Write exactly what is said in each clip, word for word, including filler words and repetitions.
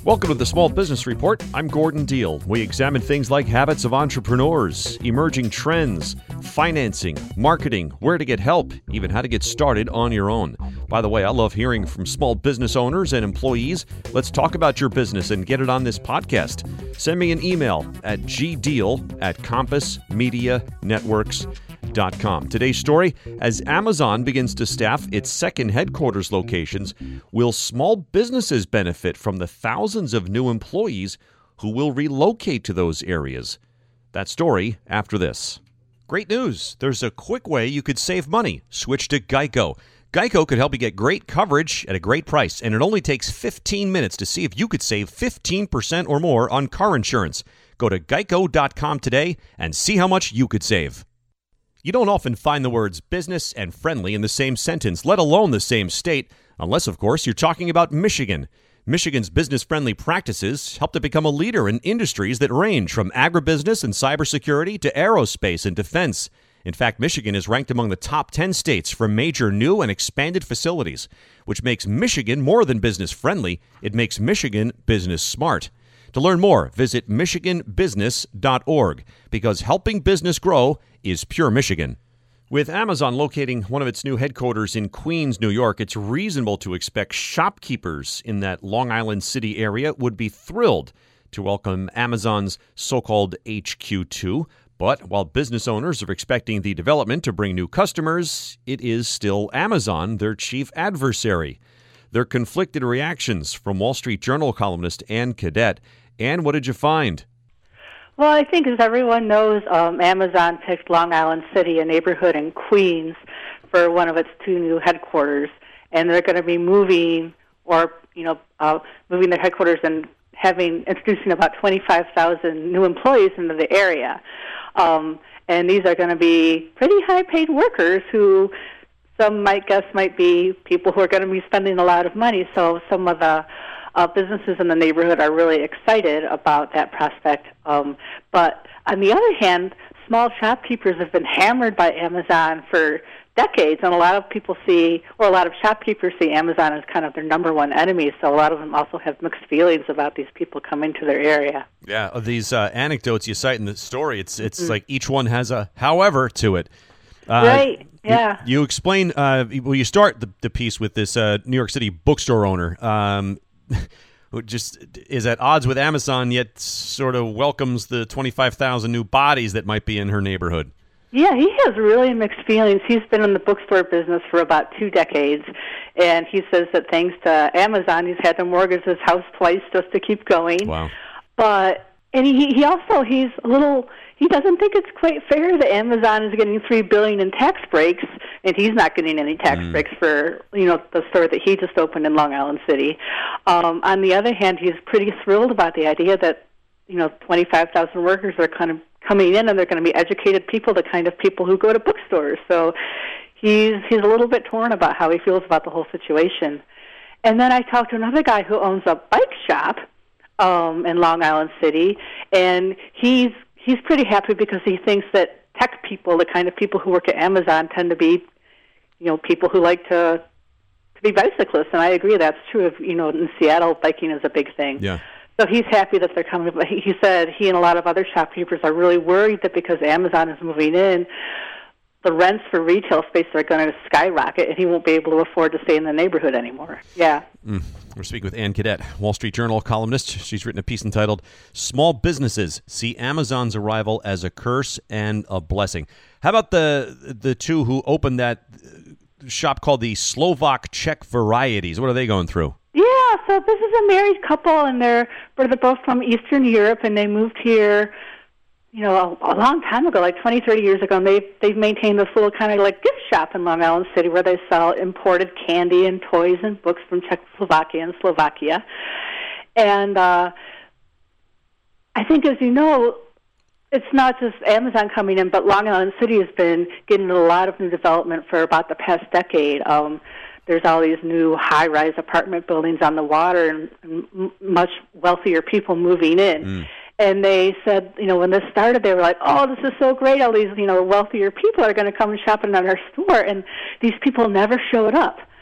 Welcome to the Small Business Report. I'm Gordon Deal. We examine things like habits of entrepreneurs, emerging trends, financing, marketing, where to get help, even how to get started on your own. By the way, I love hearing from small business owners and employees. Let's talk about your business and get it on this podcast. Send me an email at gdeal at compass media networks dot com. Today's story, as Amazon begins to staff its second headquarters locations, will small businesses benefit from the thousands of new employees who will relocate to those areas? That story after this. Great news. There's a quick way you could save money. Switch to Geico. Geico could help you get great coverage at a great price, and it only takes fifteen minutes to see if you could save fifteen percent or more on car insurance. Go to geico dot com today and see how much you could save. You don't often find the words business and friendly in the same sentence, let alone the same state, unless, of course, you're talking about Michigan. Michigan's business-friendly practices helped it become a leader in industries that range from agribusiness and cybersecurity to aerospace and defense. In fact, Michigan is ranked among the top ten states for major new and expanded facilities, which makes Michigan more than business-friendly. It makes Michigan business-smart. To learn more, visit michigan business dot org, because helping business grow is pure Michigan. With Amazon locating one of its new headquarters in Queens, New York, it's reasonable to expect shopkeepers in that Long Island City area would be thrilled to welcome Amazon's so-called H Q two. But while business owners are expecting the development to bring new customers, it is still Amazon, their chief adversary. There are conflicted reactions from Wall Street Journal columnist Ann Cadet. Ann, what did you find? Well, I think, as everyone knows, um, Amazon picked Long Island City, a neighborhood in Queens, for one of its two new headquarters, and they're going to be moving, or you know, uh, moving their headquarters and having introducing about twenty-five thousand new employees into the area, um, and these are going to be pretty high-paid workers who some might guess might be people who are going to be spending a lot of money. So some of the Uh, businesses in the neighborhood are really excited about that prospect. Um, but on the other hand, small shopkeepers have been hammered by Amazon for decades, and a lot of people see, or a lot of shopkeepers see Amazon as kind of their number one enemy, so a lot of them also have mixed feelings about these people coming to their area. Yeah, of these uh, anecdotes you cite in the story, it's it's mm-hmm. like each one has a however to it. Uh, right, yeah. You, you explain, uh, well, you start the, the piece with this uh, New York City bookstore owner um, who just is at odds with Amazon, yet sort of welcomes the twenty-five thousand new bodies that might be in her neighborhood. Yeah, he has really mixed feelings. He's been in the bookstore business for about two decades, and he says that thanks to Amazon, he's had to mortgage his house twice just to keep going. Wow. But, and he, he also, he's a little... He doesn't think it's quite fair that Amazon is getting three billion dollars in tax breaks, and he's not getting any tax mm. breaks for, you know, the store that he just opened in Long Island City. Um, on the other hand, he's pretty thrilled about the idea that, you know, twenty-five thousand workers are kind of coming in, and they're going to be educated people, the kind of people who go to bookstores. So he's he's a little bit torn about how he feels about the whole situation. And then I talked to another guy who owns a bike shop um, in Long Island City, and he's He's pretty happy because he thinks that tech people, the kind of people who work at Amazon, tend to be, you know, people who like to to be bicyclists. And I agree that's true. If, you know, in Seattle, biking is a big thing. Yeah. So he's happy that they're coming. But he, he said he and a lot of other shopkeepers are really worried that because Amazon is moving in, the rents for retail space are going to skyrocket, and he won't be able to afford to stay in the neighborhood anymore. Yeah. Mm. We're speaking with Ann Cadet, Wall Street Journal columnist. She's written a piece entitled "Small Businesses See Amazon's Arrival as a Curse and a Blessing." How about the the two who opened that shop called the Slovak Czech Varieties? What are they going through? Yeah, so this is a married couple, and they're, they're both from Eastern Europe, and they moved here, you know, a, a long time ago, like twenty, thirty years ago, and they've, they've maintained this little kind of like gift shop in Long Island City where they sell imported candy and toys and books from Czechoslovakia and Slovakia. And uh, I think, as you know, it's not just Amazon coming in, but Long Island City has been getting a lot of new development for about the past decade. Um, there's all these new high-rise apartment buildings on the water and, and m- much wealthier people moving in. Mm. And they said, you know, when this started, they were like, oh, this is so great. All these, you know, wealthier people are going to come and shop in our store. And these people never showed up.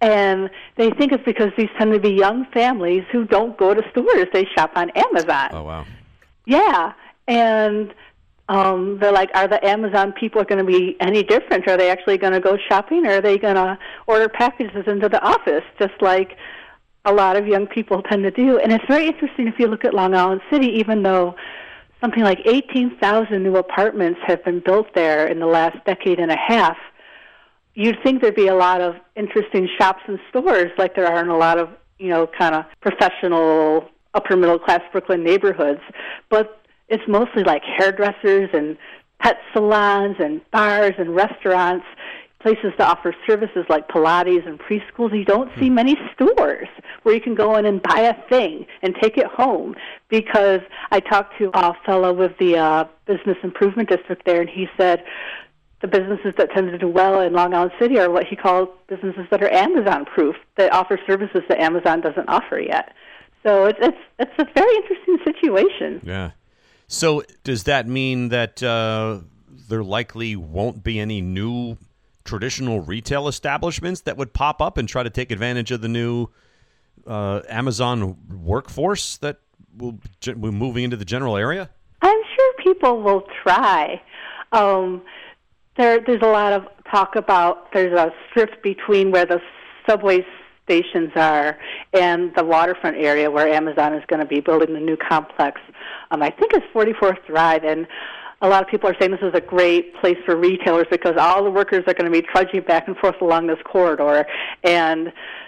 And they think it's because these tend to be young families who don't go to stores. They shop on Amazon. Oh, wow. Yeah. And um, they're like, are the Amazon people going to be any different? Are they actually going to go shopping, or are they going to order packages into the office, just like a lot of young people tend to do? And it's very interesting if you look at Long Island City, even though something like eighteen thousand new apartments have been built there in the last decade and a half, you'd think there'd be a lot of interesting shops and stores like there are in a lot of, you know, kind of professional, upper-middle-class Brooklyn neighborhoods. But it's mostly like hairdressers and pet salons and bars and restaurants, places to offer services like Pilates and preschools. You don't see many stores where you can go in and buy a thing and take it home. Because I talked to a fellow with the uh, Business Improvement District there, and he said the businesses that tend to do well in Long Island City are what he calls businesses that are Amazon-proof, that offer services that Amazon doesn't offer yet. So it's it's it's a very interesting situation. Yeah. So does that mean that uh, there likely won't be any new traditional retail establishments that would pop up and try to take advantage of the new uh, Amazon workforce that will be moving into the general area? I'm sure people will try. Um, there, there's a lot of talk about there's a strip between where the subway stations are and the waterfront area where Amazon is going to be building the new complex. Um, I think it's forty-fourth Drive, and a lot of people are saying this is a great place for retailers because all the workers are going to be trudging back and forth along this corridor, and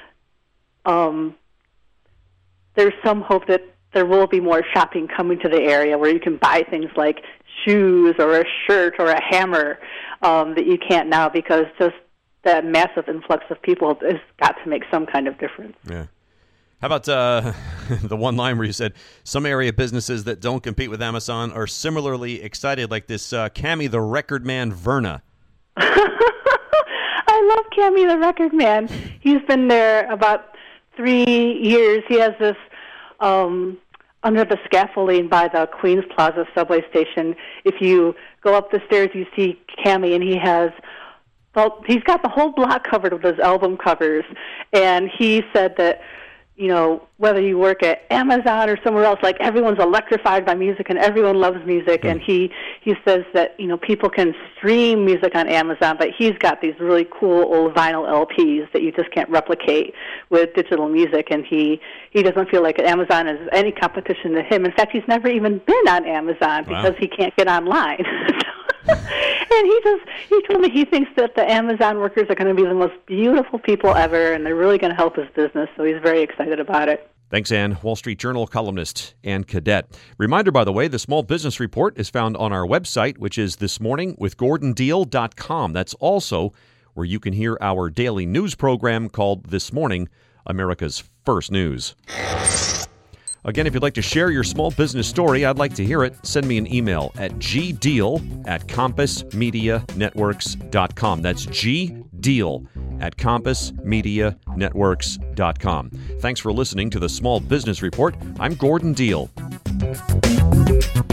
um, there's some hope that there will be more shopping coming to the area where you can buy things like shoes or a shirt or a hammer um, that you can't now, because just that massive influx of people has got to make some kind of difference. Yeah. How about uh, the one line where you said some area businesses that don't compete with Amazon are similarly excited, like this uh, Cammy the Record Man Verna? I love Cammy the Record Man. He's been there about three years. He has this um, under the scaffolding by the Queens Plaza subway station. If you go up the stairs, you see Cammy, and he has well, he's got the whole block covered with his album covers. And he said that, you know, whether you work at Amazon or somewhere else, like everyone's electrified by music and everyone loves music. Mm. And he, he says that, you know, people can stream music on Amazon, but he's got these really cool old vinyl L Ps that you just can't replicate with digital music. And he, he doesn't feel like Amazon is any competition to him. In fact, he's never even been on Amazon because wow. he can't get online. And he just, he told me he thinks that the Amazon workers are going to be the most beautiful people ever, and they're really going to help his business, so he's very excited about it. Thanks, Ann. Wall Street Journal columnist Ann Cadet. Reminder, by the way, the Small Business Report is found on our website, which is this morning with gordon deal dot com. That's also where you can hear our daily news program called This Morning, America's First News. Again, if you'd like to share your small business story, I'd like to hear it. Send me an email at gdeal at compass media networks dot com. That's gdeal at compass media networks dot com. Thanks for listening to the Small Business Report. I'm Gordon Deal.